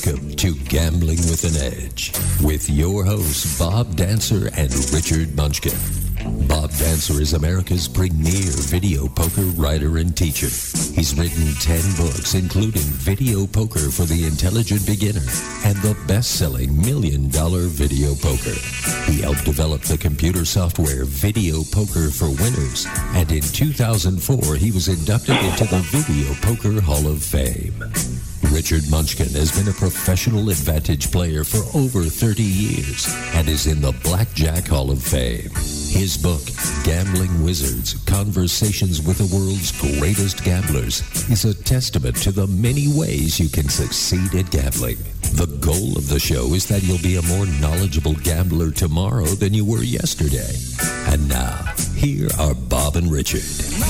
Welcome to Gambling with an Edge with your hosts Bob Dancer and Richard Munchkin. Bob Dancer is America's premier video poker writer and teacher. He's written 10 books, including Video Poker for the Intelligent Beginner and the best-selling $1 Million Video Poker. He helped develop the computer software Video Poker for Winners, and in 2004, he was inducted into the Video Poker Hall of Fame. Richard Munchkin has been a professional advantage player for over 30 years and is in the Blackjack Hall of Fame. His book, Gambling Wizards, Conversations with the World's Greatest Gamblers, is a testament to the many ways you can succeed at gambling. The goal of the show is that you'll be a more knowledgeable gambler tomorrow than you were yesterday. And now, here are Bob and Richard.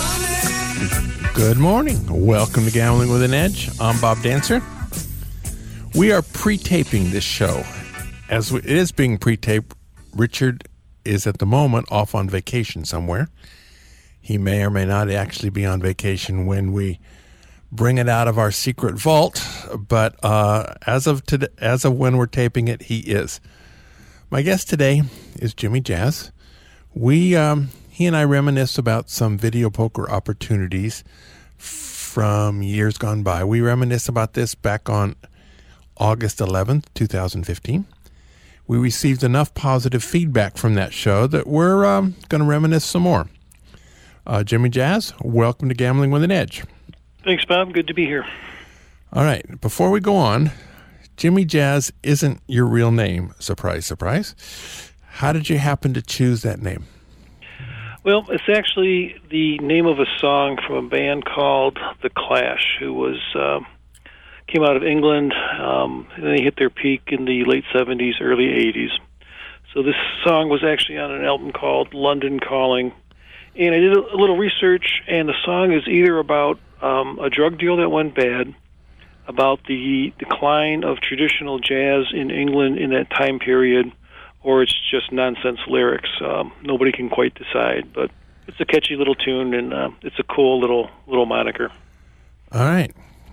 Good morning. Welcome to Gambling with an Edge. I'm Bob Dancer. We are pre-taping this show. As it is being pre-taped, Richard is at the moment off on vacation somewhere. He may or may not actually be on vacation when we bring it out of our secret vault, but as of when we're taping it, he is. My guest today is Jimmy Jazz. He and I reminisce about some video poker opportunities from years gone by. We reminisce about this back on August 11th, 2015. We received enough positive feedback from that show that we're going to reminisce some more. Jimmy Jazz, welcome to Gambling with an Edge. Thanks, Bob. Good to be here. All right. Before we go on, Jimmy Jazz isn't your real name. Surprise, surprise. How did you happen to choose that name? Well, it's actually the name of a song from a band called The Clash, who was came out of England, and they hit their peak in the late 70s, early 80s. So this song was actually on an album called London Calling. And I did a little research, and the song is either about a drug deal that went bad, about the decline of traditional jazz in England in that time period, or it's just nonsense lyrics. Nobody can quite decide, but it's a catchy little tune, and it's a cool little moniker. All right.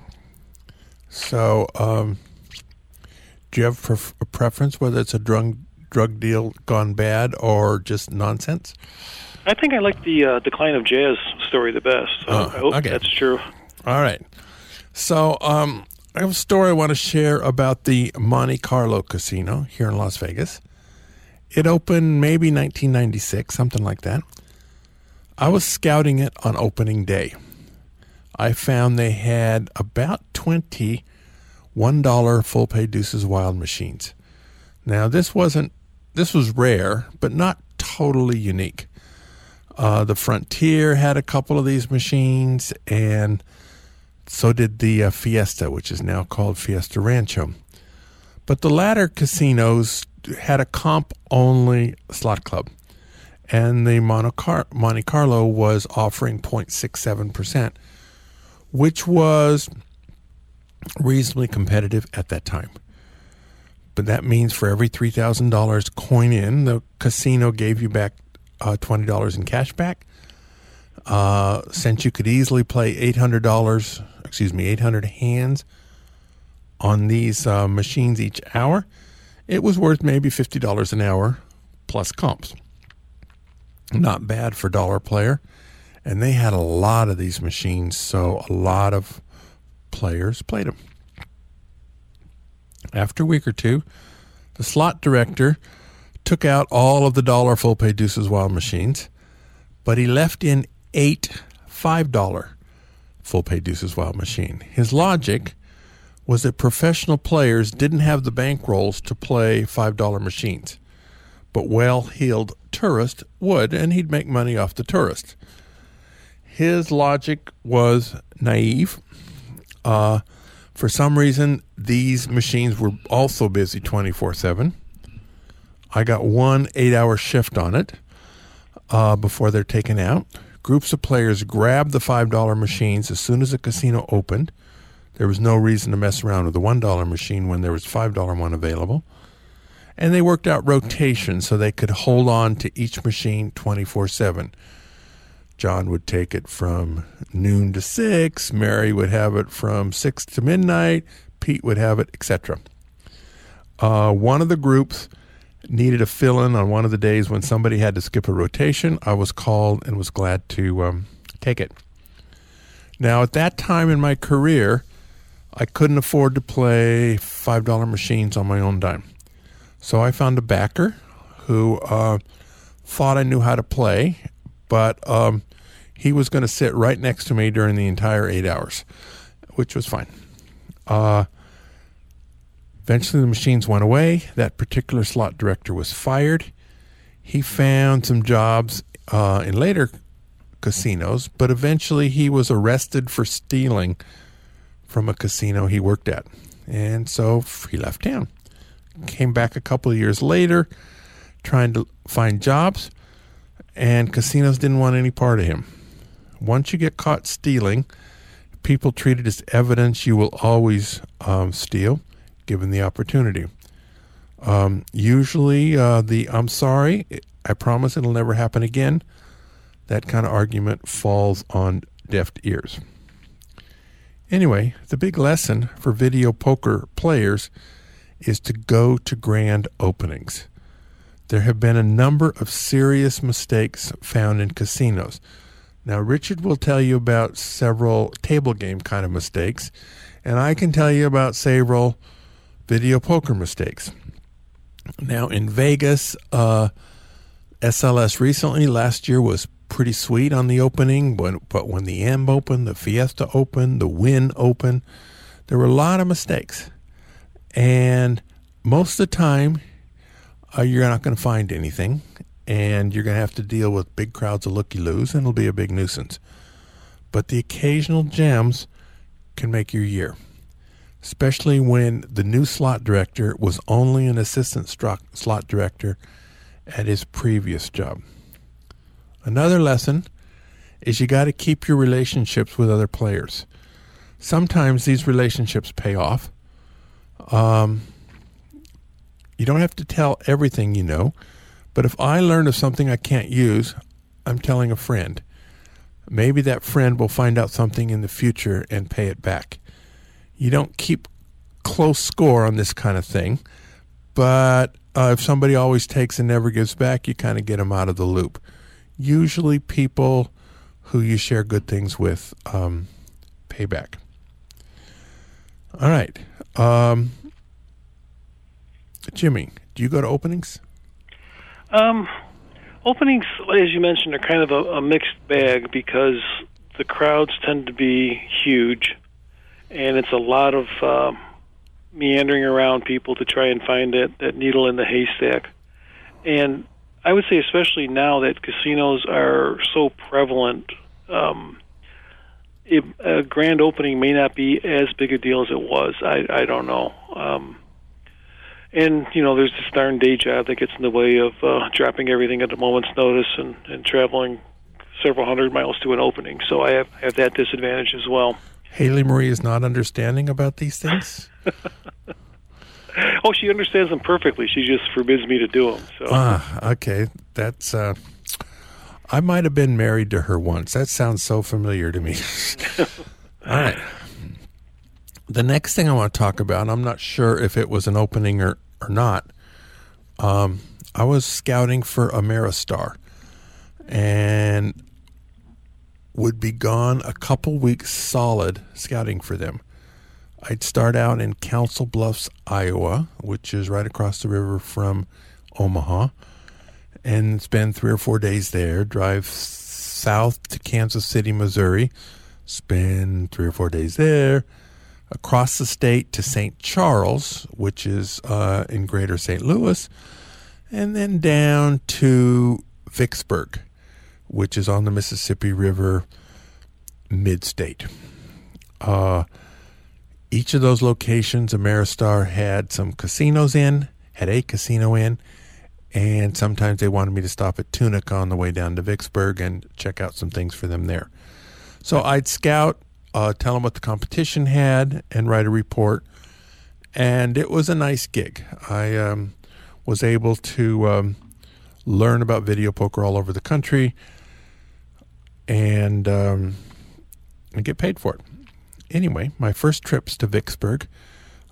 So, do you have a preference whether it's a drug deal gone bad or just nonsense? I think I like the decline of jazz story the best. So I hope that's true. All right. So, I have a story I want to share about the Monte Carlo Casino here in Las Vegas. It opened maybe 1996, something like that. I was scouting it on opening day. I found they had about 20 $1 full-pay Deuces Wild machines. Now, this was rare, but not totally unique. The Frontier had a couple of these machines, and so did the Fiesta, which is now called Fiesta Rancho. But the latter casinos had a comp-only slot club, and the Monte Carlo was offering 0.67%, which was reasonably competitive at that time. But that means for every $3,000 coin in, the casino gave you back $20 in cash back. Since you could easily play 800 hands on these machines each hour, it was worth maybe $50 an hour plus comps. Not bad for dollar player. And they had a lot of these machines, so a lot of players played them. After a week or two, the slot director took out all of the dollar full-pay Deuces Wild machines, but he left in 8 $5 full-pay Deuces Wild machine. His logic was that professional players didn't have the bankrolls to play $5 machines, but well-heeled tourists would, and he'd make money off the tourists. His logic was naive. For some reason, these machines were also busy 24/7. I got one 8-hour shift on it before they're taken out. Groups of players grabbed the $5 machines as soon as the casino opened. There was no reason to mess around with the $1 machine when there was $5 one available. And they worked out rotations so they could hold on to each machine 24/7. John would take it from noon to 6. Mary would have it from 6 to midnight. Pete would have it, etc. One of the groups needed a fill-in on one of the days when somebody had to skip a rotation. I was called and was glad to take it. Now, at that time in my career, I couldn't afford to play $5 machines on my own dime. So I found a backer who thought I knew how to play, but he was going to sit right next to me during the entire 8 hours, which was fine. Eventually, the machines went away. That particular slot director was fired. He found some jobs in later casinos, but eventually he was arrested for stealing from a casino he worked at. And so he left town. Came back a couple of years later trying to find jobs, and casinos didn't want any part of him. Once you get caught stealing, people treat it as evidence you will always steal, given the opportunity. Usually I'm sorry, I promise it'll never happen again. That kind of argument falls on deaf ears. Anyway, the big lesson for video poker players is to go to grand openings. There have been a number of serious mistakes found in casinos. Now, Richard will tell you about several table game kind of mistakes, and I can tell you about several video poker mistakes. Now, in Vegas, SLS recently, last year, was pretty sweet on the opening, but when the M opened, the Fiesta opened, the Wynn opened, there were a lot of mistakes. And most of the time, you're not going to find anything, and you're going to have to deal with big crowds of looky-loos, and it'll be a big nuisance. But the occasional gems can make your year, especially when the new slot director was only an assistant slot director at his previous job. Another lesson is you got to keep your relationships with other players. Sometimes these relationships pay off. You don't have to tell everything you know, but if I learn of something I can't use, I'm telling a friend. Maybe that friend will find out something in the future and pay it back. You don't keep close score on this kind of thing, but if somebody always takes and never gives back, you kind of get them out of the loop. Usually people who you share good things with pay back. All right. Jimmy, do you go to openings? Openings, as you mentioned, are kind of a mixed bag because the crowds tend to be huge, and it's a lot of meandering around people to try and find that needle in the haystack. And I would say especially now that casinos are so prevalent, a grand opening may not be as big a deal as it was. I don't know. And, there's this darn day job that gets in the way of dropping everything at a moment's notice and traveling several hundred miles to an opening. So I have that disadvantage as well. Haley Marie is not understanding about these things? Oh, she understands them perfectly. She just forbids me to do them. So. Okay. That's, I might have been married to her once. That sounds so familiar to me. All right. The next thing I want to talk about, I'm not sure if it was an opening or not. I was scouting for Ameristar and would be gone a couple weeks solid scouting for them. I'd start out in Council Bluffs, Iowa, which is right across the river from Omaha, and spend 3 or 4 days there, drive south to Kansas City, Missouri, spend 3 or 4 days there, across the state to St. Charles, which is in greater St. Louis, and then down to Vicksburg, which is on the Mississippi River mid-state. Each of those locations, Ameristar had some casinos in, had a casino in, and sometimes they wanted me to stop at Tunica on the way down to Vicksburg and check out some things for them there. So I'd scout, tell them what the competition had, and write a report. And it was a nice gig. I was able to learn about video poker all over the country and get paid for it. Anyway, my first trips to Vicksburg,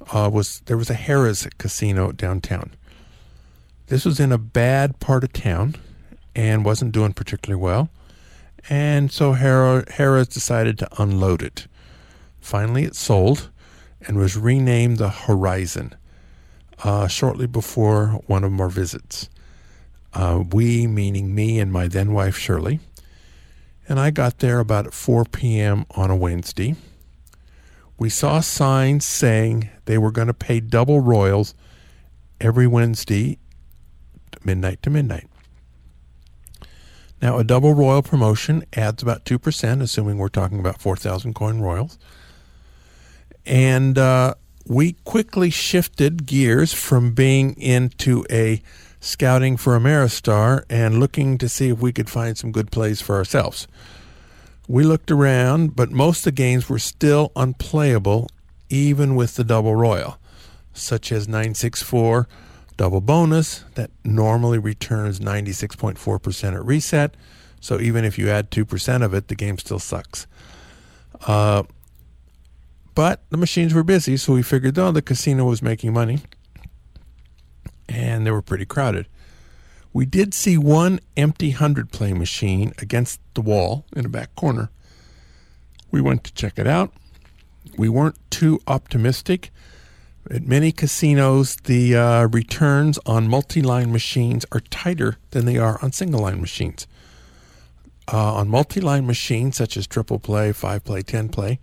there was a Harrah's casino downtown. This was in a bad part of town and wasn't doing particularly well. And so Harrah's decided to unload it. Finally, it sold and was renamed the Horizon shortly before one of our visits. We, meaning me and my then wife Shirley. And I got there about at 4 p.m. on a Wednesday. We saw signs saying they were going to pay double royals every Wednesday, midnight to midnight. Now, a double royal promotion adds about 2%, assuming we're talking about 4,000 coin royals. And we quickly shifted gears from being into a scouting for Ameristar and looking to see if we could find some good plays for ourselves. We looked around, but most of the games were still unplayable, even with the double royal, such as 964 double bonus that normally returns 96.4% at reset. So even if you add 2% of it, the game still sucks. But the machines were busy, so we figured, the casino was making money, and they were pretty crowded. We did see one empty 100-play machine against the wall in the back corner. We went to check it out. We weren't too optimistic. At many casinos, the returns on multi-line machines are tighter than they are on single-line machines. On multi-line machines, such as triple play, 5-play, 10-play,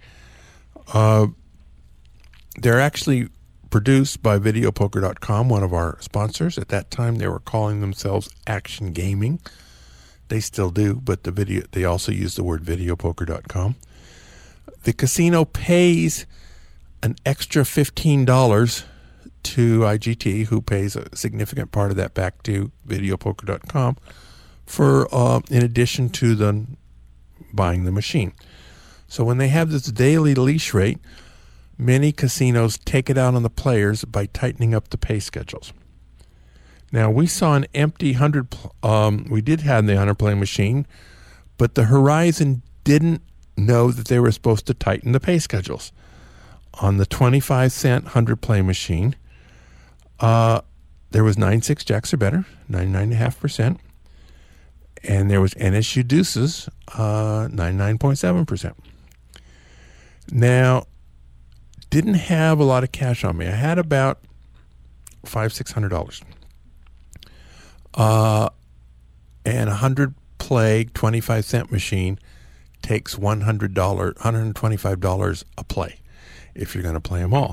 they're actually produced by Videopoker.com, one of our sponsors. At that time, they were calling themselves Action Gaming. They still do, but they also use the word Videopoker.com. The casino pays an extra $15 to IGT, who pays a significant part of that back to Videopoker.com for in addition to buying the machine. So when they have this daily leash rate, many casinos take it out on the players by tightening up the pay schedules. Now, we saw an empty 100, we did have the 100-play machine, but the Horizon didn't know that they were supposed to tighten the pay schedules. On the 25-cent 100-play machine, there was 9-6 jacks or better, 99.5%, and there was NSU deuces, 99.7%. Now, didn't have a lot of cash on me. I had about $500-600. And a 100-play 25-cent machine takes $125 a play if you're going to play them all.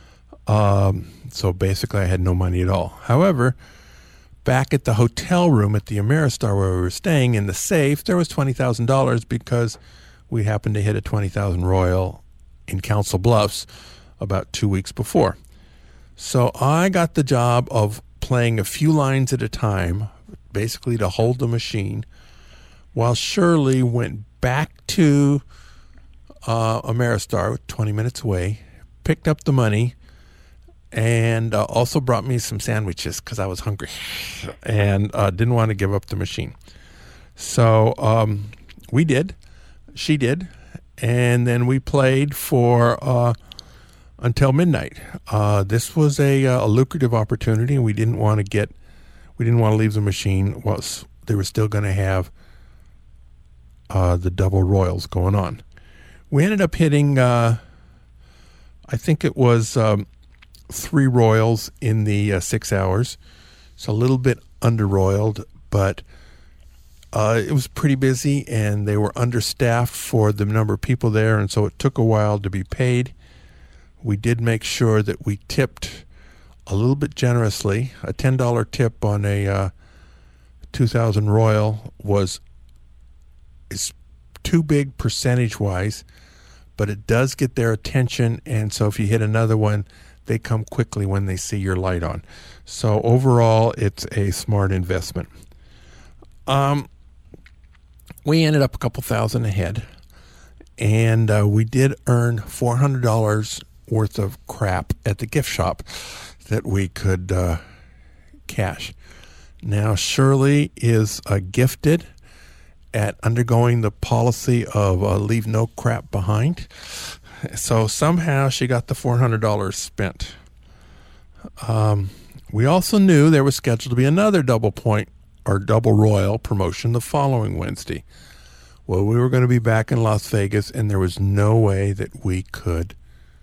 So basically, I had no money at all. However, back at the hotel room at the Ameristar where we were staying, in the safe, there was $20,000 because we happened to hit a 20,000 royal in Council Bluffs about 2 weeks before. So I got the job of playing a few lines at a time, basically to hold the machine, while Shirley went back to Ameristar, 20 minutes away, picked up the money, and also brought me some sandwiches because I was hungry and didn't want to give up the machine. So we did. She did. And then we played for until midnight. This was a lucrative opportunity, and we didn't want to leave the machine whilst they were still going to have the double royals going on. We ended up hitting, I think it was 3 royals in the 6 hours. It's a little bit under-royaled, but it was pretty busy, and they were understaffed for the number of people there, and so it took a while to be paid. We did make sure that we tipped a little bit generously. A $10 tip on a 2,000 royal is too big percentage-wise, but it does get their attention, and so if you hit another one, they come quickly when they see your light on. So overall, it's a smart investment. We ended up a couple thousand ahead, and we did earn $400 worth of crap at the gift shop that we could cash. Now, Shirley is gifted at undergoing the policy of leave no crap behind. So somehow she got the $400 spent. We also knew there was scheduled to be another double point or double royal promotion the following Wednesday. Well, we were going to be back in Las Vegas, and there was no way that we could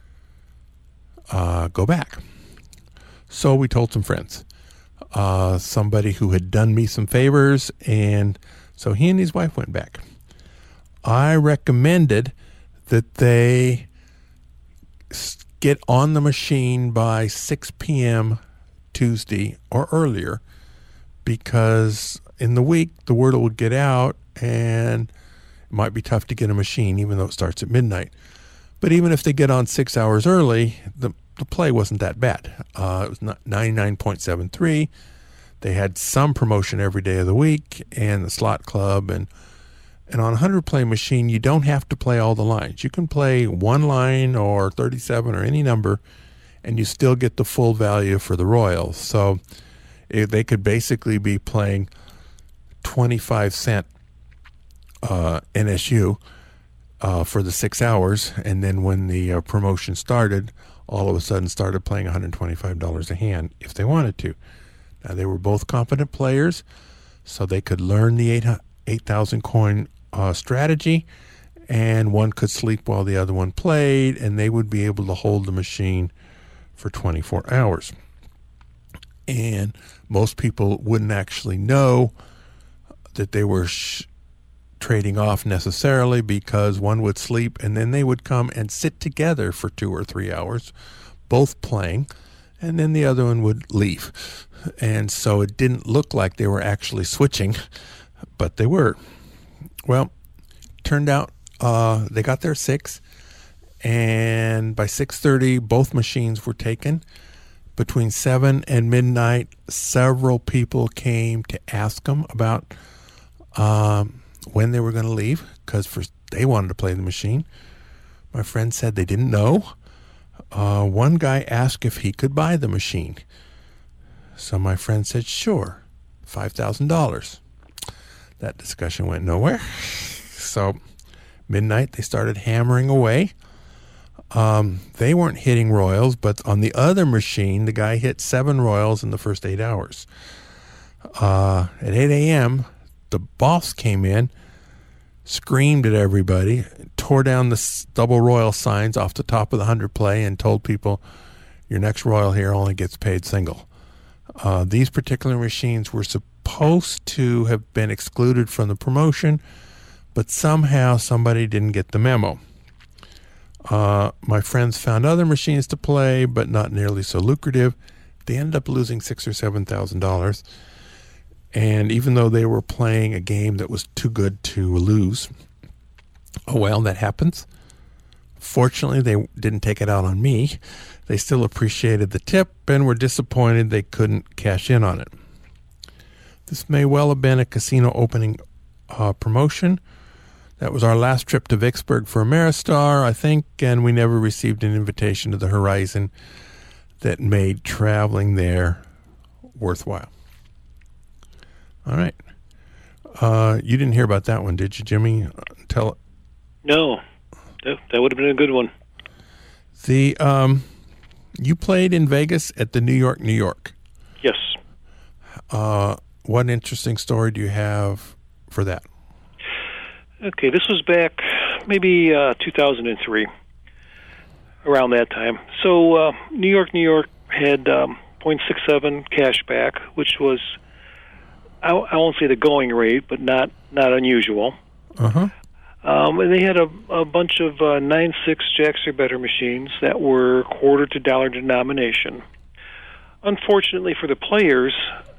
go back. So we told some friends, somebody who had done me some favors, and so he and his wife went back. I recommended that they get on the machine by 6 p.m. Tuesday or earlier, because in the week the word would get out and it might be tough to get a machine even though it starts at midnight. But even if they get on 6 hours early, the play wasn't that bad. It was 99.73. They had some promotion every day of the week, and the slot club, and on a 100-play machine, you don't have to play all the lines. You can play one line or 37 or any number, and you still get the full value for the Royals. So they could basically be playing 25-cent NSU for the 6 hours, and then when the promotion started, all of a sudden started playing $125 a hand if they wanted to. Now, they were both competent players, so they could learn the 8,000 coin strategy, and one could sleep while the other one played, and they would be able to hold the machine for 24 hours. And most people wouldn't actually know that they were trading off necessarily, because one would sleep and then they would come and sit together for 2 or 3 hours, both playing, and then the other one would leave. And so it didn't look like they were actually switching, but they were. Well, turned out they got there at 6, and by 6:30 both machines were taken. Between 7 and midnight, several people came to ask them about when they were going to leave, because they wanted to play the machine. My friend said they didn't know. One guy asked if he could buy the machine. So my friend said, sure, $5,000. That discussion went nowhere. So midnight, they started hammering away. They weren't hitting royals, but on the other machine, the guy hit 7 royals in the first 8 hours. At 8 a.m., the boss came in, screamed at everybody, tore down the double royal signs off the top of the 100 play, and told people, your next royal here only gets paid single. These particular machines were supposed to have been excluded from the promotion, but somehow somebody didn't get the memo. My friends found other machines to play, but not nearly so lucrative. They ended up losing $6,000 or $7,000. And even though they were playing a game that was too good to lose, oh well, that happens. Fortunately, they didn't take it out on me. They still appreciated the tip and were disappointed they couldn't cash in on it. This may well have been a casino opening promotion. That was our last trip to Vicksburg for Ameristar, I think, and we never received an invitation to the Horizon that made traveling there worthwhile. All right. You didn't hear about that one, did you, Jimmy? Tell it. No. That would have been a good one. You played in Vegas at the New York. Yes. What interesting story do you have for that? Okay, this was back maybe 2003, around that time. So New York had 0.67 cashback, which was, I won't say the going rate, but not unusual. Uh-huh. And they had a bunch of 9-6 jacks or better machines that were quarter to dollar denomination. Unfortunately for the players,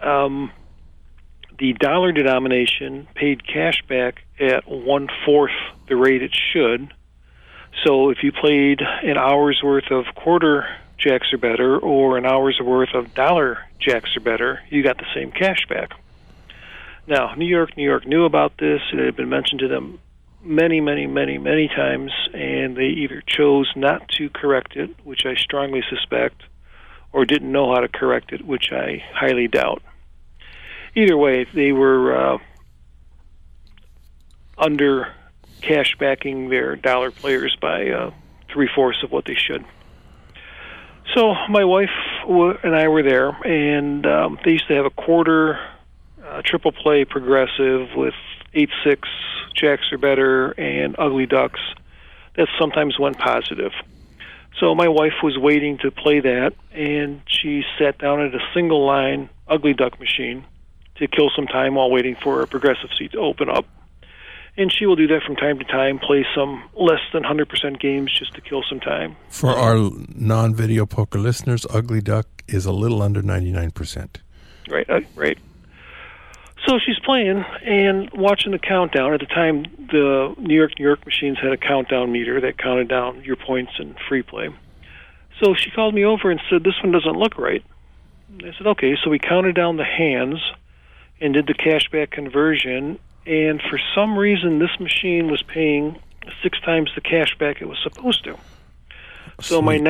the dollar denomination paid cash back at 1/4 the rate it should. So if you played an hour's worth of quarter jacks or better, or an hour's worth of dollar jacks or better, you got the same cash back. Now, New York knew about this. It had been mentioned to them many times, and they either chose not to correct it, which I strongly suspect, or didn't know how to correct it, which I highly doubt. Either way, they were under cash backing their dollar players by 3/4 of what they should. So my wife and I were there, and they used to have a quarter triple play progressive with 8/6 jacks or better and ugly ducks that sometimes went positive. So my wife was waiting to play that, and she sat down at a single line ugly duck machine to kill some time while waiting for a progressive seat to open up. And she will do that from time to time, play some less than 100% games just to kill some time. For our non-video poker listeners, ugly duck is a little under 99%. Right. So she's playing and watching the countdown. At the time, the New York machines had a countdown meter that counted down your points in free play. So she called me over and said, "This one doesn't look right." And I said, "Okay." So we counted down the hands and did the cashback conversion. And for some reason, this machine was paying 6 times the cashback it was supposed to. So my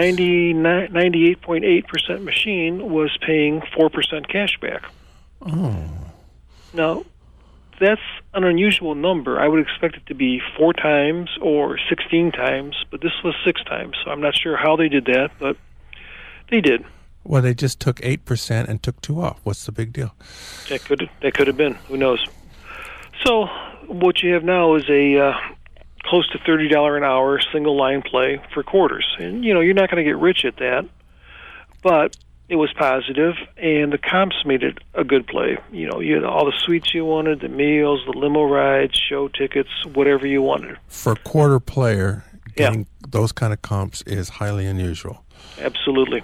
98.8% machine was paying 4% cashback. Oh. Now, that's an unusual number. I would expect it to be 4 times or 16 times, but this was 6 times. So I'm not sure how they did that, but they did. Well, they just took 8% and took 2 off. What's the big deal? That could have been. Who knows? So what you have now is a close to $30 an hour single line play for quarters. And, you're not going to get rich at that, but it was positive, and the comps made it a good play. You had all the suites you wanted, the meals, the limo rides, show tickets, whatever you wanted. For a quarter player, getting those kind of comps is highly unusual. Absolutely.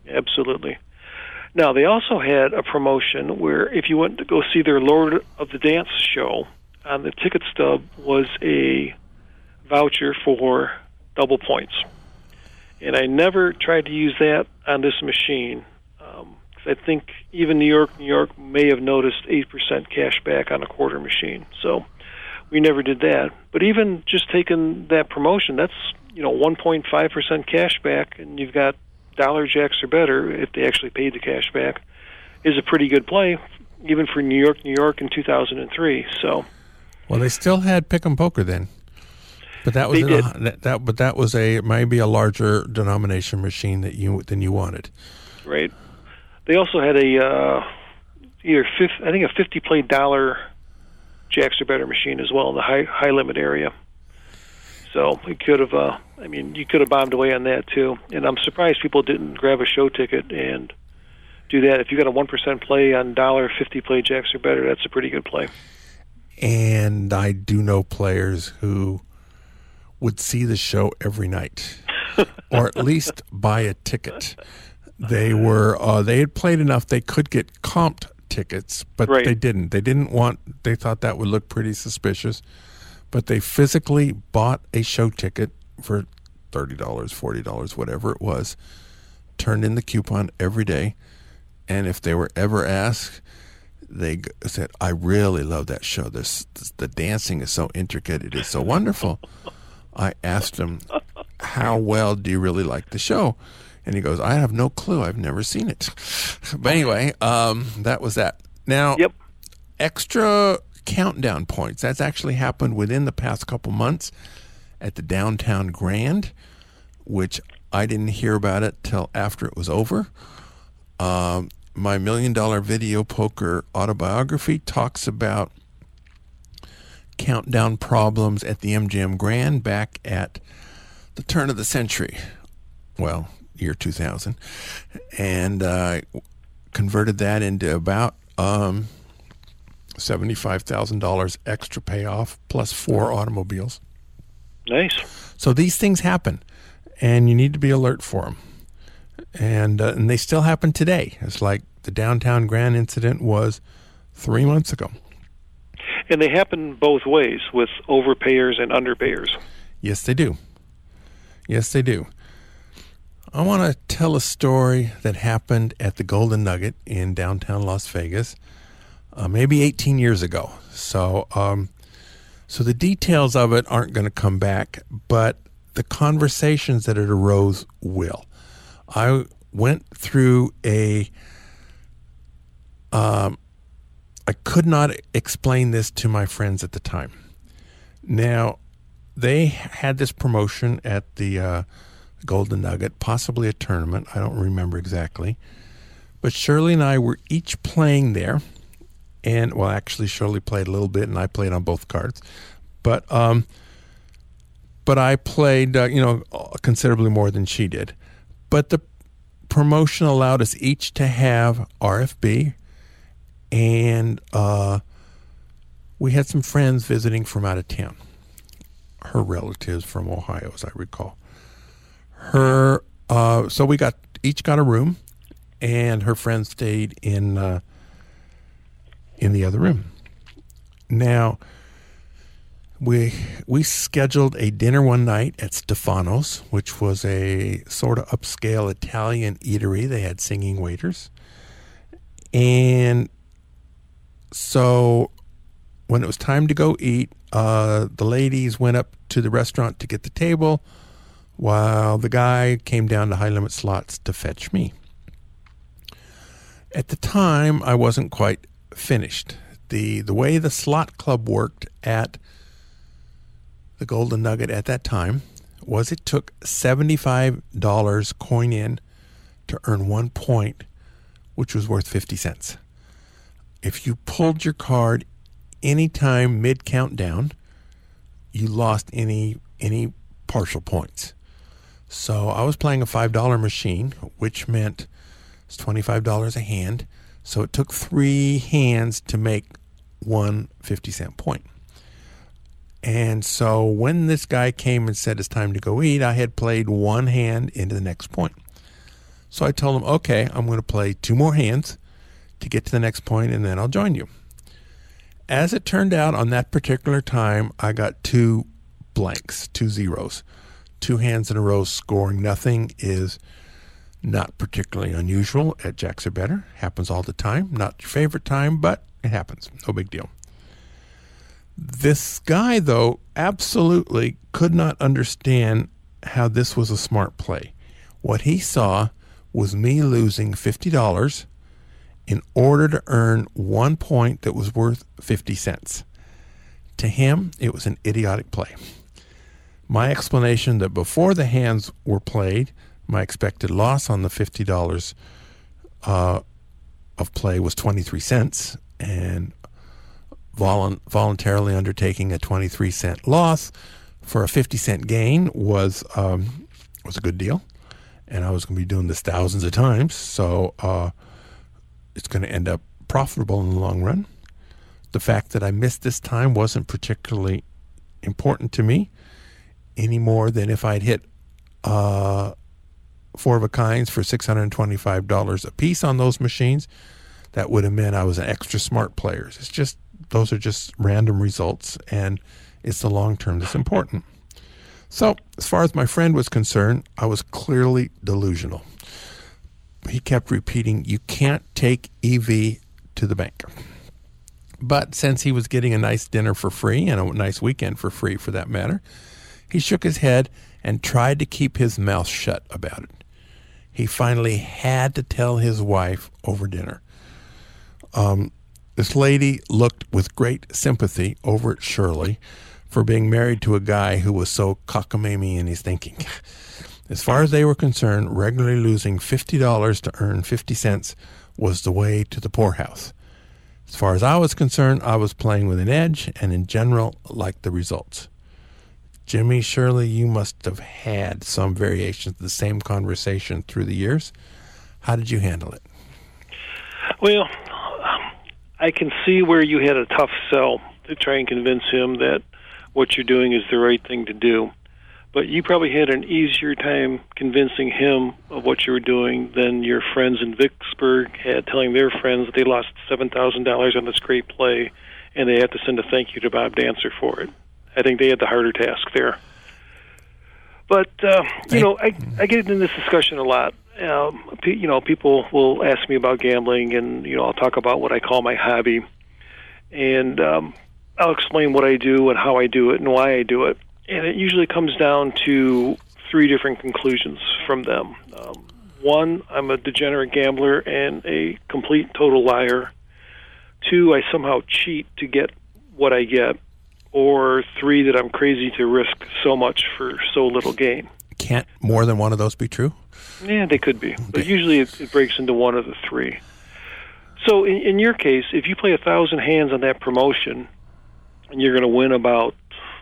Now, they also had a promotion where if you went to go see their Lord of the Dance show, on the ticket stub was a voucher for double points. And I never tried to use that on this machine. I think even New York may have noticed 8% cash back on a quarter machine. So we never did that. But even just taking that promotion, that's 1.5% cash back, and you've got dollar jacks or better, if they actually paid the cash back, is a pretty good play, even for New York in 2003. So, well, they still had Pick'em Poker then, but that was that was maybe a larger denomination machine than you wanted. Right. They also had a 50 play dollar jacks or better machine as well in the high limit area. So we could have, you could have bombed away on that too. And I'm surprised people didn't grab a show ticket and do that. If you got a 1% play on $50 play jacks or better, that's a pretty good play. And I do know players who would see the show every night, or at least buy a ticket. They had played enough they could get comped tickets, but they didn't. They thought that would look pretty suspicious. But they physically bought a show ticket for $30, $40, whatever it was, turned in the coupon every day, and if they were ever asked, they said, "I really love that show. The dancing is so intricate. It is so wonderful." I asked him, "How well do you really like the show?" And he goes, "I have no clue. I've never seen it." But anyway, that was that. Now, extra countdown points. That's actually happened within the past couple months at the Downtown Grand, which I didn't hear about it till after it was over. My $1 Million Video Poker autobiography talks about countdown problems at the MGM Grand back at the turn of the century. Well, year 2000. And converted that into about $75,000 extra payoff plus 4 automobiles. Nice. So these things happen, and you need to be alert for them. And they still happen today. It's like the Downtown Grand incident was 3 months ago. And they happen both ways with overpayers and underpayers. Yes, they do. Yes, they do. I want to tell a story that happened at the Golden Nugget in downtown Las Vegas, maybe 18 years ago. So the details of it aren't going to come back, but the conversations that it arose will. I went through I could not explain this to my friends at the time. Now, they had this promotion at the Golden Nugget, possibly a tournament. I don't remember exactly. But Shirley and I were each playing there. And, well, actually, Shirley played a little bit, and I played on both cards. But I played, considerably more than she did. But the promotion allowed us each to have RFB, and we had some friends visiting from out of town. Her relatives from Ohio, as I recall. So we each got a room, and her friends stayed in the other room. Now, we scheduled a dinner one night at Stefano's, which was a sort of upscale Italian eatery. They had singing waiters. And so when it was time to go eat, the ladies went up to the restaurant to get the table, while the guy came down to High Limit Slots to fetch me. At the time, I wasn't quite finished. The way the slot club worked at the Golden Nugget at that time was it took $75 coin in to earn 1 point, which was worth 50 cents. If you pulled your card anytime mid-countdown, you lost any partial points. So I was playing a $5 machine, which meant it's $25 a hand. So it took 3 hands to make one 50-cent point. And so when this guy came and said it's time to go eat, I had played 1 hand into the next point. So I told him, okay, I'm going to play 2 more hands to get to the next point, and then I'll join you. As it turned out, on that particular time, I got 2 blanks, 2 zeros. 2 hands in a row scoring nothing is not particularly unusual at Jacks Are Better. Happens all the time. Not your favorite time, but it happens. No big deal. This guy, though, absolutely could not understand how this was a smart play. What he saw was me losing $50 in order to earn 1 point that was worth 50 cents. To him, it was an idiotic play. My explanation that before the hands were played, my expected loss on the $50 of play was 23 cents, and voluntarily undertaking a 23-cent loss for a 50-cent gain was a good deal. And I was going to be doing this thousands of times, so it's going to end up profitable in the long run. The fact that I missed this time wasn't particularly important to me any more than if I'd hit 4 of a kinds for $625 a piece on those machines. That would have meant I was an extra smart player. It's just, those are just random results, and it's the long term that's important. So as far as my friend was concerned, I was clearly delusional. He kept repeating, you can't take EV to the bank. But since he was getting a nice dinner for free, and a nice weekend for free for that matter, he shook his head and tried to keep his mouth shut about it. He finally had to tell his wife over dinner. This lady looked with great sympathy over at Shirley for being married to a guy who was so cockamamie in his thinking. As far as they were concerned, regularly losing $50 to earn 50 cents was the way to the poorhouse. As far as I was concerned, I was playing with an edge, and in general, liked the results. Jimmy, Shirley, you must have had some variations of the same conversation through the years. How did you handle it? Well, I can see where you had a tough sell to try and convince him that what you're doing is the right thing to do. But you probably had an easier time convincing him of what you were doing than your friends in Vicksburg had telling their friends that they lost $7,000 on this great play and they had to send a thank you to Bob Dancer for it. I think they had the harder task there. But, I get into this discussion a lot. People will ask me about gambling, and, I'll talk about what I call my hobby. And I'll explain what I do and how I do it and why I do it. And it usually comes down to 3 different conclusions from them. 1, I'm a degenerate gambler and a complete total liar. 2, I somehow cheat to get what I get. or 3 that I'm crazy to risk so much for so little gain. Can't more than one of those be true? Yeah, they could be. But usually it breaks into one of the 3. So in your case, if you play 1,000 hands on that promotion and you're going to win about,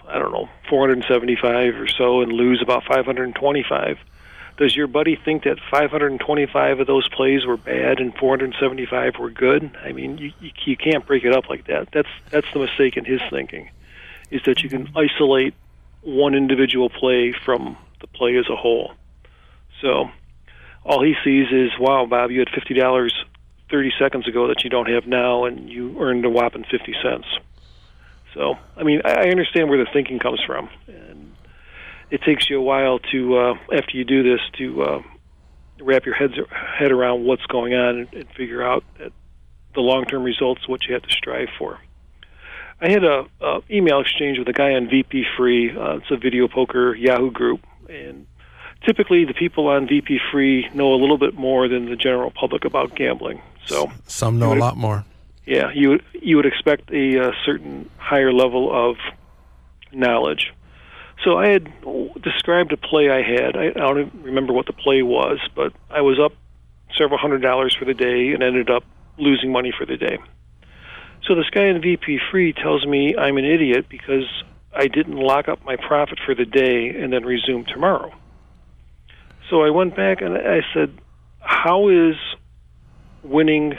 475 or so and lose about 525, does your buddy think that 525 of those plays were bad and 475 were good? I mean, you can't break it up like that. That's the mistake in his thinking, is that you can isolate one individual play from the play as a whole. So all he sees is, wow, Bob, you had $50 30 seconds ago that you don't have now, and you earned a whopping 50 cents. So, I mean, I understand where the thinking comes from, and it takes you a while to, after you do this, to wrap your head around what's going on and figure out that the long-term results, what you have to strive for. I had a email exchange with a guy on VP Free. It's a video poker Yahoo group, and typically the people on VP Free know a little bit more than the general public about gambling. So some know a lot more. Yeah, you would expect a certain higher level of knowledge. So I had described a play I had. I don't even remember what the play was, but I was up several $100s for the day and ended up losing money for the day. So this guy in VP Free tells me I'm an idiot because I didn't lock up my profit for the day and then resume tomorrow. So I went back and I said, how is winning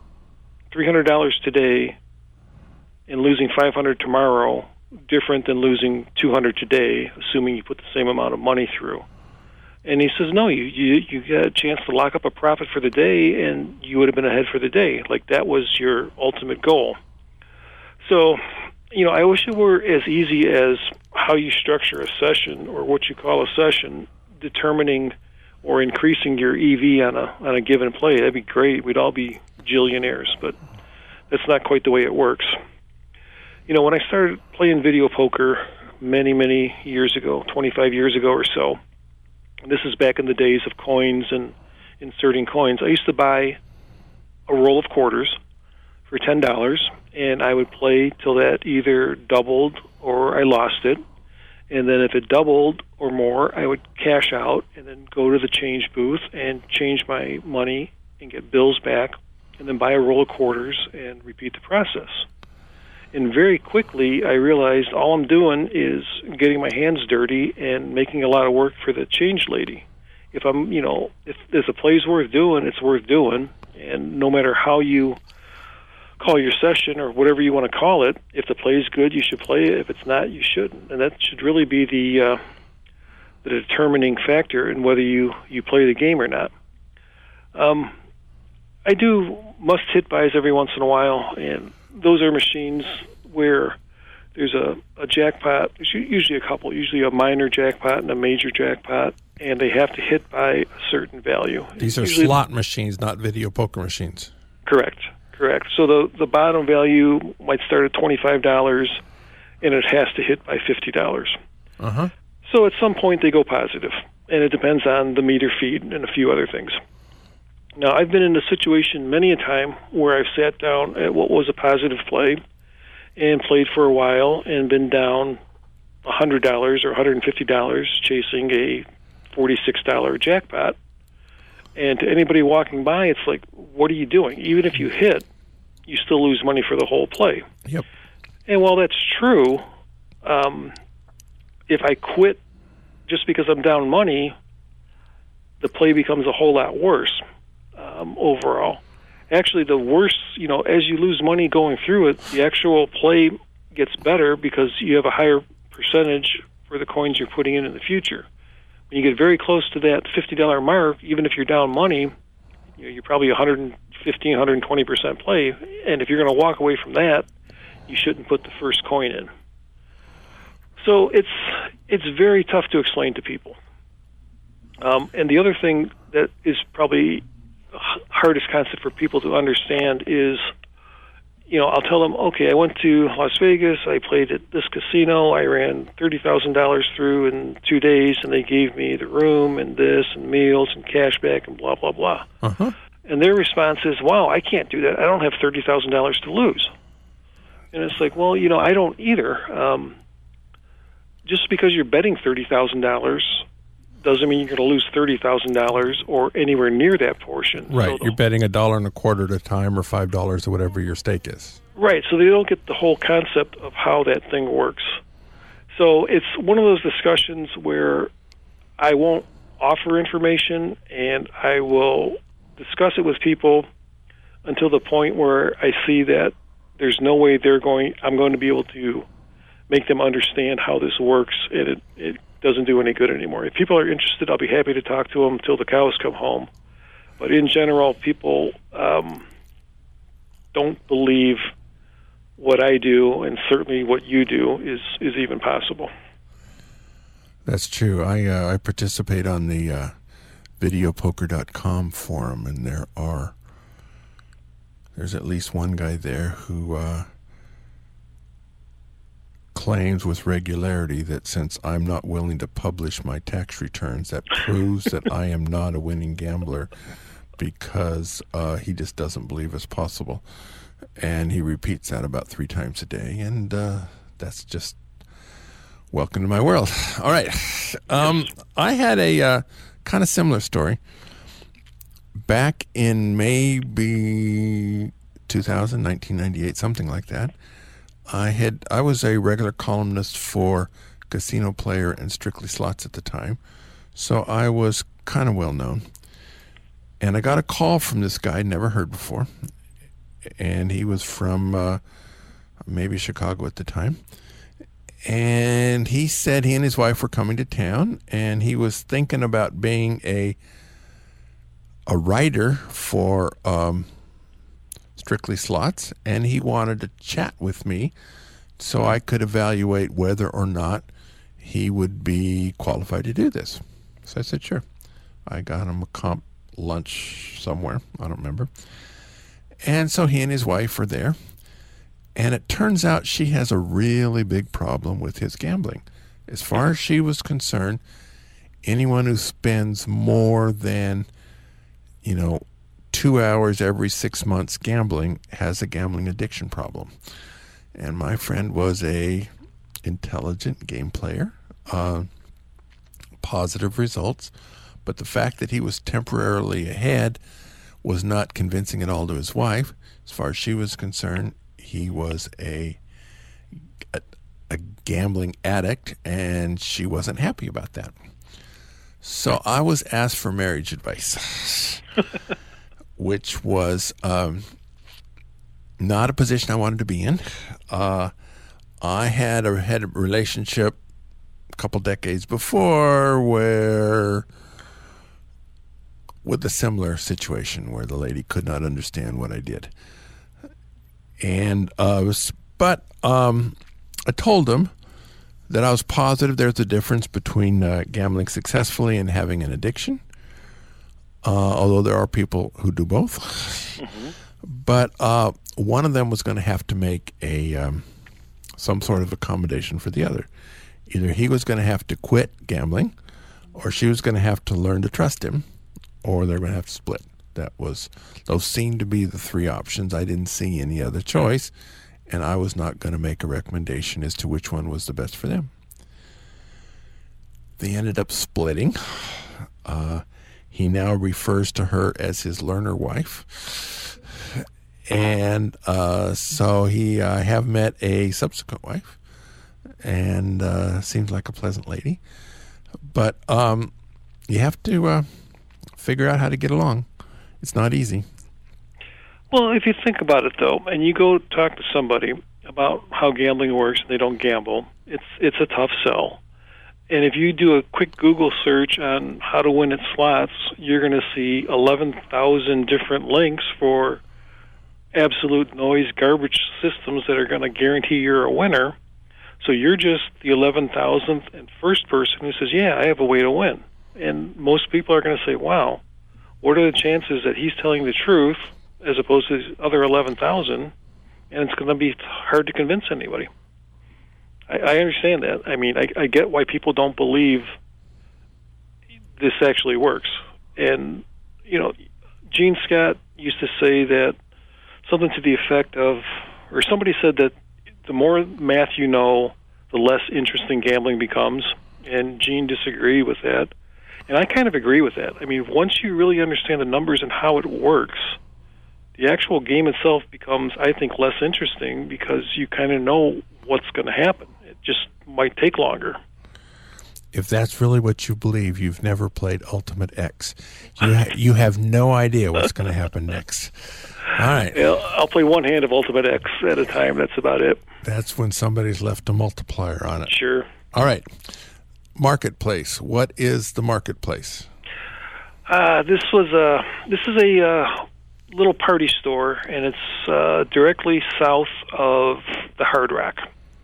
$300 today and losing $500 tomorrow different than losing $200 today, assuming you put the same amount of money through? And he says, no, you got a chance to lock up a profit for the day, and you would have been ahead for the day. Like, that was your ultimate goal. So, I wish it were as easy as how you structure a session, or what you call a session, determining or increasing your EV on a given play. That'd be great. We'd all be jillionaires, but that's not quite the way it works. When I started playing video poker many, many years ago, 25 years ago or so, this is back in the days of coins and inserting coins, I used to buy a roll of quarters for $10, and I would play till that either doubled or I lost it. And then if it doubled or more, I would cash out and then go to the change booth and change my money and get bills back, and then buy a roll of quarters and repeat the process. And very quickly, I realized all I'm doing is getting my hands dirty and making a lot of work for the change lady. If if the play's worth doing, it's worth doing. And no matter how you call your session or whatever you want to call it, if the play's good, you should play it. If it's not, you shouldn't. And that should really be the determining factor in whether you play the game or not. I do must-hit buys every once in a while, and those are machines where there's a jackpot, usually a couple, usually a minor jackpot and a major jackpot, and they have to hit by a certain value. These are slot machines, not video poker machines. Correct. So the bottom value might start at $25, and it has to hit by $50. Uh-huh. So at some point they go positive, and it depends on the meter feed and a few other things. Now, I've been in a situation many a time where I've sat down at what was a positive play and played for a while and been down $100 or $150 chasing a $46 jackpot. And to anybody walking by, it's like, what are you doing? Even if you hit, you still lose money for the whole play. Yep. And while that's true, if I quit just because I'm down money, the play becomes a whole lot worse. Overall. Actually, the worse, as you lose money going through it, the actual play gets better because you have a higher percentage for the coins you're putting in the future. When you get very close to that $50 mark, even if you're down money, you're probably 115, 120% play. And if you're going to walk away from that, you shouldn't put the first coin in. So it's very tough to explain to people. And the other thing that is probably hardest concept for people to understand is, I'll tell them, okay, I went to Las Vegas, I played at this casino, I ran $30,000 through in 2 days, and they gave me the room and this and meals and cash back and blah, blah, blah. Uh-huh. And their response is, wow, I can't do that. I don't have $30,000 to lose. And it's like, well, I don't either. Just because you're betting $30,000 doesn't mean you're going to lose $30,000 or anywhere near that portion. Right. So You're betting $1.25 at a time or $5 or whatever your stake is. Right. So they don't get the whole concept of how that thing works. So it's one of those discussions where I won't offer information, and I will discuss it with people until the point where I see that there's no way I'm going to be able to make them understand how this works, and it doesn't do any good anymore. If people are interested, I'll be happy to talk to them until the cows come home. But in general, people don't believe what I do, and certainly what you do is even possible. That's true. I participate on the videopoker.com forum, and there's at least one guy there who claims with regularity that since I'm not willing to publish my tax returns, that proves that I am not a winning gambler, because he just doesn't believe it's possible. And he repeats that about 3 times a day, and that's just welcome to my world. All right. I had a kind of similar story. Back in maybe 2000, 1998, something like that, I was a regular columnist for Casino Player and Strictly Slots at the time, so I was kind of well known. And I got a call from this guy I'd never heard before, and he was from maybe Chicago at the time. And he said he and his wife were coming to town, and he was thinking about being a writer for Strictly Slots, and he wanted to chat with me so I could evaluate whether or not he would be qualified to do this. So I said, sure. I got him a comp lunch somewhere. I don't remember. And so he and his wife are there. And it turns out she has a really big problem with his gambling. As far as she was concerned, anyone who spends more than, 2 hours every 6 months gambling has a gambling addiction problem. And my friend was a intelligent game player, positive results, but the fact that he was temporarily ahead was not convincing at all to his wife. As far as she was concerned, he was a gambling addict, and she wasn't happy about that. So I was asked for marriage advice, which was not a position I wanted to be in. I had a relationship a couple decades before with a similar situation where the lady could not understand what I did. And I told him that I was positive there's a difference between gambling successfully and having an addiction, although there are people who do both. Mm-hmm. But one of them was going to have to make some sort of accommodation for the other. Either he was going to have to quit gambling, or she was going to have to learn to trust him, or they're going to have to split. Those seemed to be the 3 options. I didn't see any other choice, and I was not going to make a recommendation as to which one was the best for them. They ended up splitting. He now refers to her as his learner wife. And so I have met a subsequent wife, and seems like a pleasant lady. But you have to figure out how to get along. It's not easy. Well, if you think about it, though, and you go talk to somebody about how gambling works and they don't gamble, it's a tough sell. And if you do a quick Google search on how to win at slots, you're going to see 11,000 different links for absolute noise garbage systems that are going to guarantee you're a winner. So you're just the 11,000th and first person who says, yeah, I have a way to win. And most people are going to say, wow, what are the chances that he's telling the truth as opposed to the other 11,000? And it's going to be hard to convince anybody. I understand that. I mean, I get why people don't believe this actually works. And, Gene Scott used to say that something to the effect of, or somebody said that the more math you know, the less interesting gambling becomes. And Gene disagreed with that. And I kind of agree with that. I mean, once you really understand the numbers and how it works, the actual game itself becomes, I think, less interesting because you kind of know what's going to happen. It just might take longer. If that's really what you believe, you've never played Ultimate X. You have no idea what's going to happen next. All right. Yeah, I'll play one hand of Ultimate X at a time. That's about it. That's when somebody's left a multiplier on it. Sure. All right. Marketplace. What is the Marketplace? This is a little party store, and it's directly south of the Hard Rock.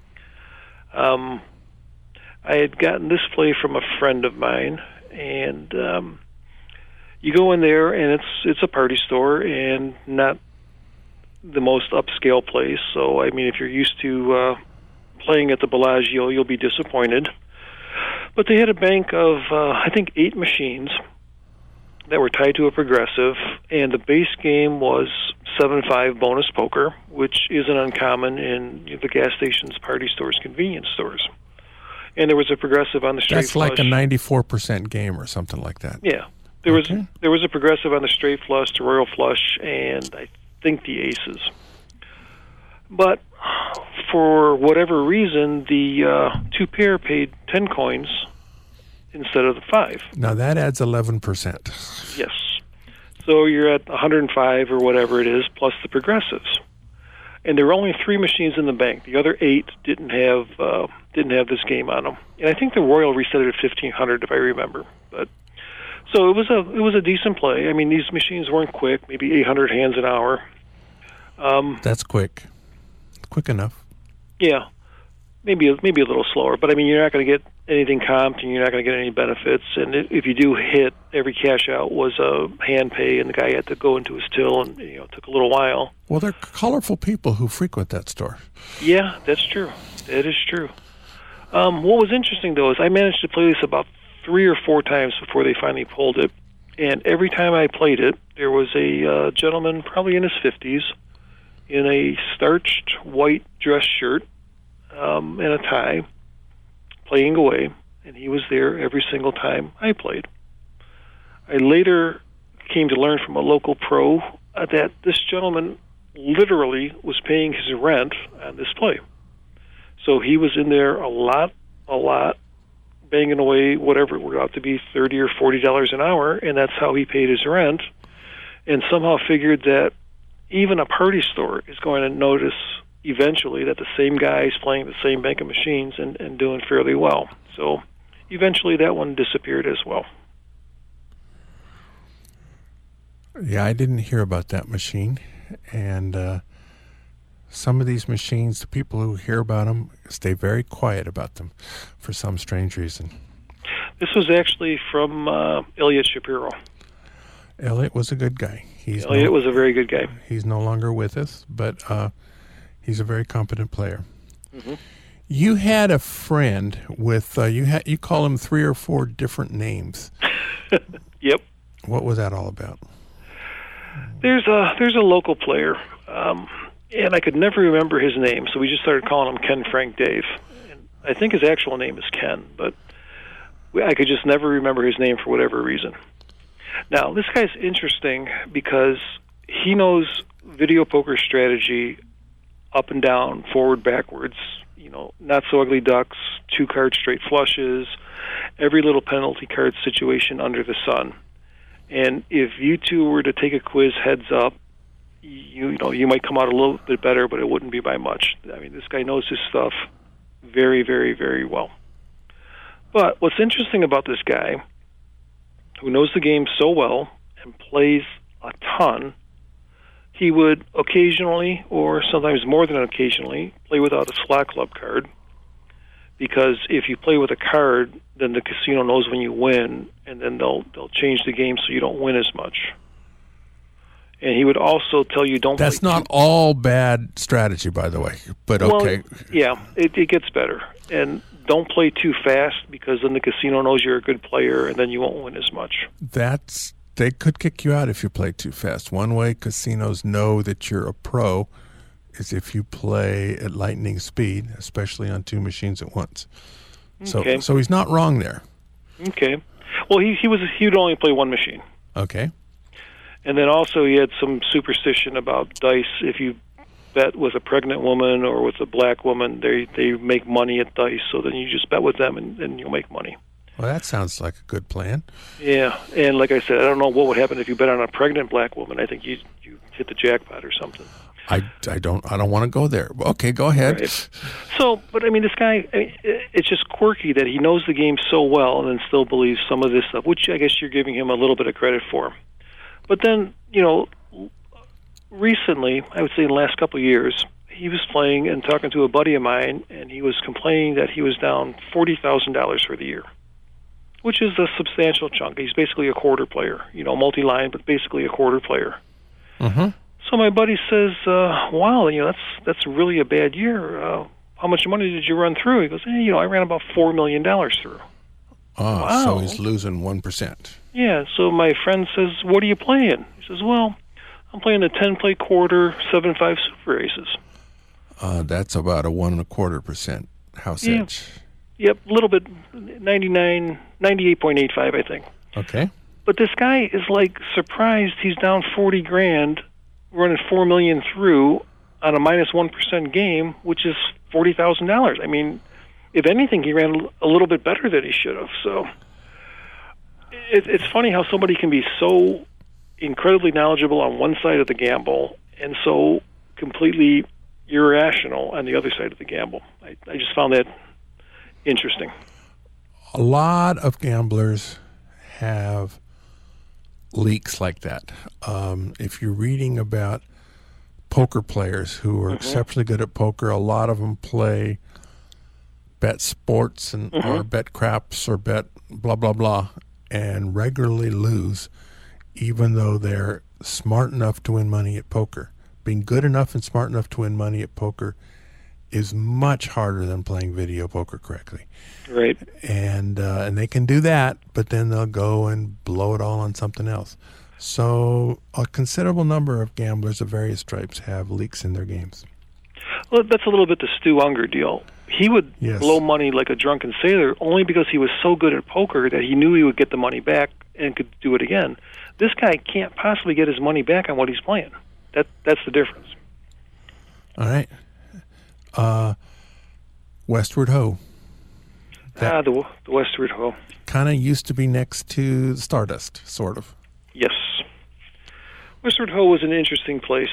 I had gotten this play from a friend of mine, and you go in there, and it's a party store, and not the most upscale place. So, I mean, if you're used to playing at the Bellagio, you'll be disappointed. But they had a bank of, I think, 8 machines that were tied to a progressive, and the base game was 7-5 bonus poker, which isn't uncommon in the gas stations, party stores, convenience stores. And there was a progressive on the straight flush. That's like a 94% game or something like that. Yeah. There was a progressive on the straight flush, the royal flush, and I think the aces. But for whatever reason, the 2 pair paid 10 coins instead of the 5. Now that adds 11%. Yes. So you're at 105 or whatever it is, plus the progressives. And there were only 3 machines in the bank. The other 8 didn't have this game on them. And I think the Royal reset it at 1,500, if I remember. But so it was a decent play. I mean, these machines weren't quick, maybe 800 hands an hour. That's quick. Quick enough. Yeah, maybe a little slower. But I mean, you're not going to get anything comped, and you're not going to get any benefits. And if you do hit, every cash out was a hand pay, and the guy had to go into his till, and it took a little while. Well, they're colorful people who frequent that store. Yeah, that's true. That is true. What was interesting, though, is I managed to play this about 3 or 4 times before they finally pulled it. And every time I played it, there was a gentleman, probably in his 50s, in a starched white dress shirt and a tie, playing away, and he was there every single time I played. I later came to learn from a local pro that this gentleman literally was paying his rent on this play. So he was in there a lot, banging away whatever it would out to be, $30 or $40 an hour, and that's how he paid his rent, and somehow figured that even a party store is going to notice eventually that the same guy is playing the same bank of machines and doing fairly well. So eventually that one disappeared as well. Yeah, I didn't hear about that machine. And some of these machines, the people who hear about them stay very quiet about them for some strange reason. This was actually from Elliot Shapiro. Elliot was a good guy. Elliot was a very good guy. He's no longer with us, but he's a very competent player. Mm-hmm. You had a friend with you call him 3 or 4 different names. Yep. What was that all about? There's a local player, and I could never remember his name, so we just started calling him Ken Frank Dave. And I think his actual name is Ken, but I could just never remember his name for whatever reason. Now, this guy's interesting because he knows video poker strategy up and down, forward, backwards, not so ugly ducks, 2-card straight flushes, every little penalty card situation under the sun. And if you two were to take a quiz heads up, you might come out a little bit better, but it wouldn't be by much. I mean, this guy knows his stuff very, very, very well. But what's interesting about this guy, who knows the game so well and plays a ton, he would occasionally, or sometimes more than occasionally, play without a slot club card. Because if you play with a card, then the casino knows when you win, and then they'll change the game so you don't win as much. And he would also tell you don't. That's not all bad strategy, by the way. But okay. Well, yeah, it gets better. And don't play too fast, because then the casino knows you're a good player, and then you won't win as much. They could kick you out if you play too fast. One way casinos know that you're a pro is if you play at lightning speed, especially on two machines at once. Okay. So he's not wrong there. Okay. Well, he would only play one machine. Okay. And then also he had some superstition about dice. If you bet with a pregnant woman or with a black woman, they make money at dice. So then you just bet with them and you'll make money. Well, that sounds like a good plan. Yeah, and like I said, I don't know what would happen if you bet on a pregnant black woman. I think you hit the jackpot or something. I don't want to go there. Okay, go ahead. Right. So, but I mean, this guy, it's just quirky that he knows the game so well and then still believes some of this stuff, which I guess you're giving him a little bit of credit for. But then, recently, I would say in the last couple of years, he was playing and talking to a buddy of mine, and he was complaining that he was down $40,000 for the year, which is a substantial chunk. He's basically a quarter player, multi-line, but basically a quarter player. Mm-hmm. So my buddy says, wow, that's really a bad year. How much money did you run through? He goes, I ran about $4 million through. Oh, wow. So he's losing 1%. Yeah, so my friend says, what are you playing? He says, well, I'm playing the 10-play quarter, 7-5 super aces. That's about a 1.25% house edge. Yep, a little bit, 98.85, I think. Okay. But this guy is like surprised he's down $40,000, running $4 million through on a minus 1% game, which is $40,000. I mean, if anything, he ran a little bit better than he should have. So it's funny how somebody can be so incredibly knowledgeable on one side of the gamble and so completely irrational on the other side of the gamble. I just found that interesting. A lot of gamblers have leaks like that. If you're reading about poker players who are exceptionally good at poker, a lot of them bet sports and or bet craps or bet blah, blah, blah, and regularly lose, even though they're smart enough to win money at poker. Being good enough and smart enough to win money at poker is much harder than playing video poker correctly. Right. And they can do that, but then they'll go and blow it all on something else. So a considerable number of gamblers of various stripes have leaks in their games. Well, that's a little bit the Stu Unger deal. He would blow money like a drunken sailor only because he was so good at poker that he knew he would get the money back and could do it again. This guy can't possibly get his money back on what he's playing. That's the difference. All right. Westward Ho. The Westward Ho. Kind of used to be next to Stardust, sort of. Yes. Westward Ho was an interesting place.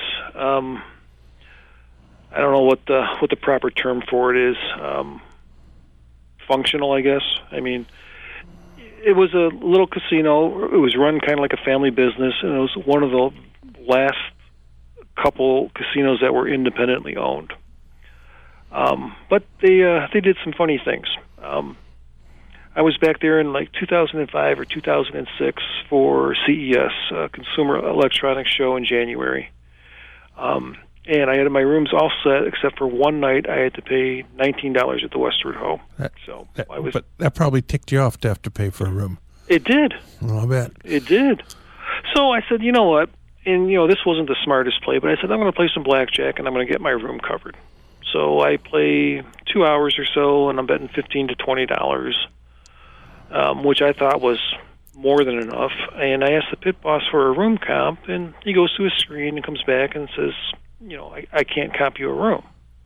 I don't know what the proper term for it is. Functional, I guess. I mean, it was a little casino. It was run kind of like a family business, and it was one of the last couple casinos that were independently owned. But they did some funny things. I was back there in like 2005 or 2006 for CES, Consumer Electronics Show in January. And I had my rooms all set, except for one night I had to pay $19 at the Westward Ho. But that probably ticked you off to have to pay for a room. It did. Well, I bet. It did. So I said, you know what? And, this wasn't the smartest play, but I said, I'm going to play some blackjack, and I'm going to get my room covered. So I play 2 hours or so, and I'm betting $15 to $20, which I thought was more than enough. And I asked the pit boss for a room comp, and he goes to his screen and comes back and says, I can't comp you a room.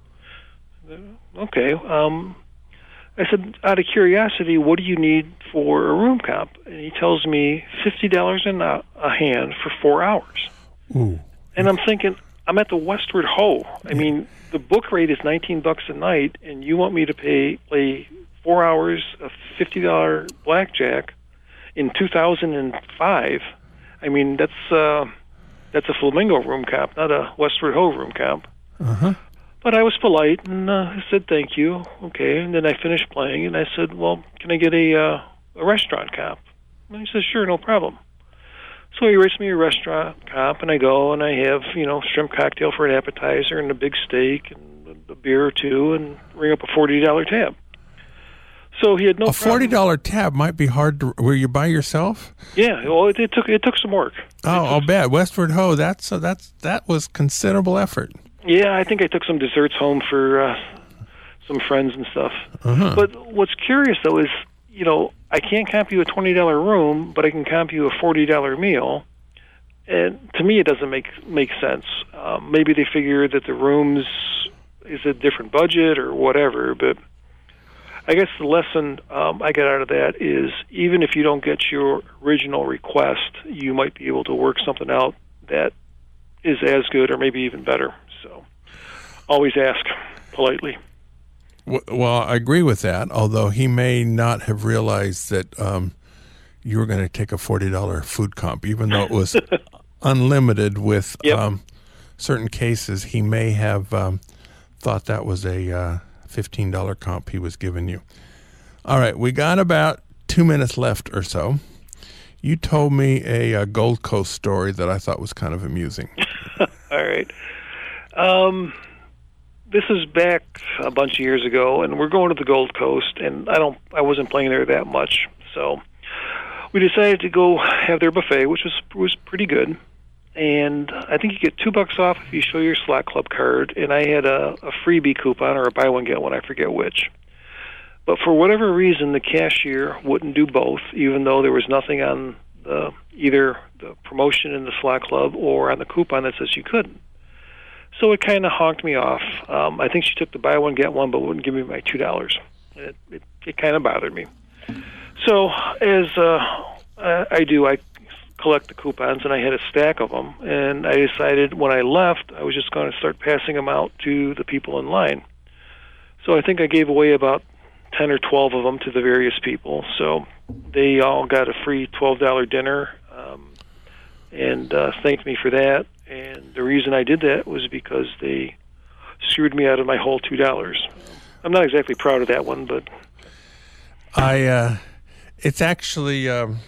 Okay. I said, out of curiosity, what do you need for a room comp? And he tells me $50 a hand for 4 hours. Ooh. And I'm thinking, I'm at the Westward Ho. I mean, the book rate is $19 a night, and you want me to play 4 hours of $50 blackjack in 2005? I mean, that's a Flamingo room comp, not a Westward Ho room comp. Uh-huh. But I was polite, and I said, thank you. Okay, and then I finished playing, and I said, well, can I get a restaurant comp? And he says, sure, no problem. So he rates me a restaurant comp, and I go, and I have, shrimp cocktail for an appetizer, and a big steak, and a beer or two, and ring up a $40 tab. So he had no problem. A $40 tab might be hard to... Were you by yourself? Yeah, well, it took some work. Oh, I'll bet. Westward Ho, that was considerable effort. Yeah, I think I took some desserts home for some friends and stuff. Uh-huh. But what's curious, though, is, I can't comp you a $20 room, but I can comp you a $40 meal. And to me, it doesn't make sense. Maybe they figure that the rooms is a different budget or whatever, but I guess the lesson I got out of that is even if you don't get your original request, you might be able to work something out that is as good or maybe even better. So always ask politely. Well, I agree with that, although he may not have realized that you were going to take a $40 food comp, even though it was unlimited with certain cases. He may have thought that was a $15 comp he was giving you. All right, we got about 2 minutes left or so. You told me a Gold Coast story that I thought was kind of amusing. All right. This is back a bunch of years ago, and we're going to the Gold Coast, and I wasn't playing there that much, so we decided to go have their buffet, which was pretty good. And I think you get $2 off if you show your slot club card, and I had a freebie coupon or a buy one get one, I forget which. But for whatever reason, the cashier wouldn't do both, even though there was nothing on either the promotion in the slot club or on the coupon that says you couldn't. So it kind of honked me off. I think she took the buy one get one, but wouldn't give me my $2. It kind of bothered me. So as I do, I collect the coupons, and I had a stack of them, and I decided when I left I was just going to start passing them out to the people in line. So I think I gave away about 10 or 12 of them to the various people, so they all got a free $12 dinner and thanked me for that. And the reason I did that was because they screwed me out of my whole $2. I'm not exactly proud of that one, but it's actually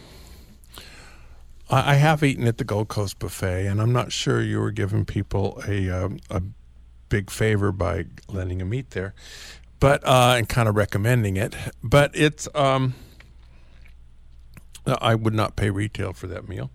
I have eaten at the Gold Coast Buffet, and I'm not sure you were giving people a big favor by letting them eat there, but and kind of recommending it. But it's I would not pay retail for that meal.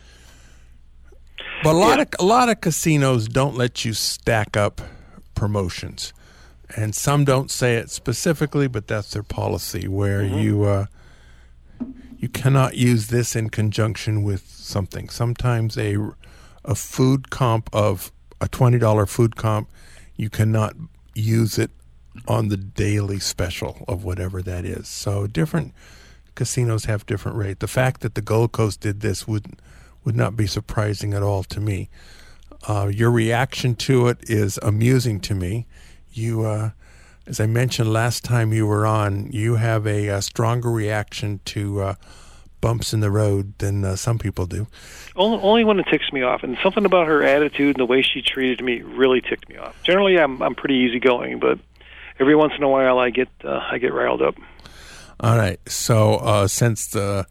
But a lot of casinos don't let you stack up promotions, and some don't say it specifically, but that's their policy, where you cannot use this in conjunction with something. Sometimes a food comp of a $20 food comp, you cannot use it on the daily special of whatever that is. So different casinos have different rates. The fact that the Gold Coast did this would not be surprising at all to me. Your reaction to it is amusing to me. You, as I mentioned last time you were on, you have a stronger reaction to bumps in the road than some people do. Only when it ticks me off, and something about her attitude and the way she treated me really ticked me off. Generally, I'm pretty easygoing, but every once in a while I get riled up. All right, so since the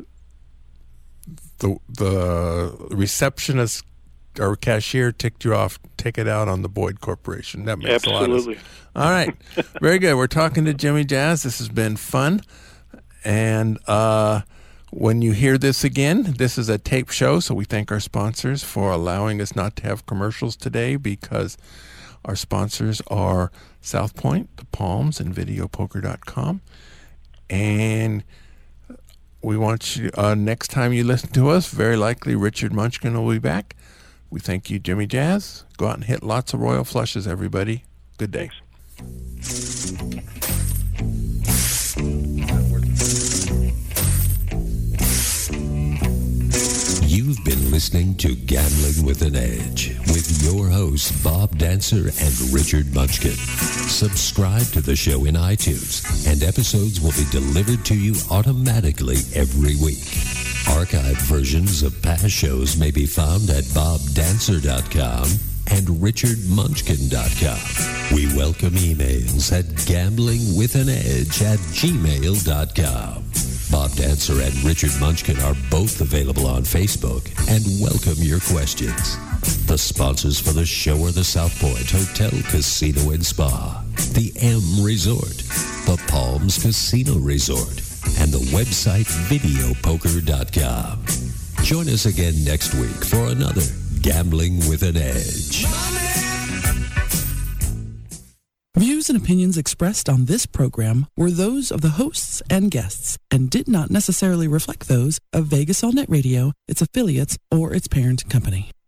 receptionist or cashier ticked you off, take it out on the Boyd Corporation. That makes Absolutely. a lot of sense. All right. Very good. We're talking to Jimmy Jazz. This has been fun. And when you hear this again, this is a tape show, so we thank our sponsors for allowing us not to have commercials today, because our sponsors are South Point, The Palms, and VideoPoker.com. And we want you, next time you listen to us, very likely Richard Munchkin will be back. We thank you, Jimmy Jazz. Go out and hit lots of royal flushes, everybody. Good day. You've been listening to Gambling with an Edge with your hosts, Bob Dancer and Richard Munchkin. Subscribe to the show in iTunes, and episodes will be delivered to you automatically every week. Archived versions of past shows may be found at bobdancer.com and richardmunchkin.com. We welcome emails at gamblingwithanedge@gmail.com. Bob Dancer and Richard Munchkin are both available on Facebook and welcome your questions. The sponsors for the show are the South Point Hotel, Casino and Spa, the M Resort, the Palms Casino Resort, and the website videopoker.com. Join us again next week for another Gambling with an Edge. Money. views and opinions expressed on this program were those of the hosts and guests and did not necessarily reflect those of Vegas All Net Radio, its affiliates, or its parent company.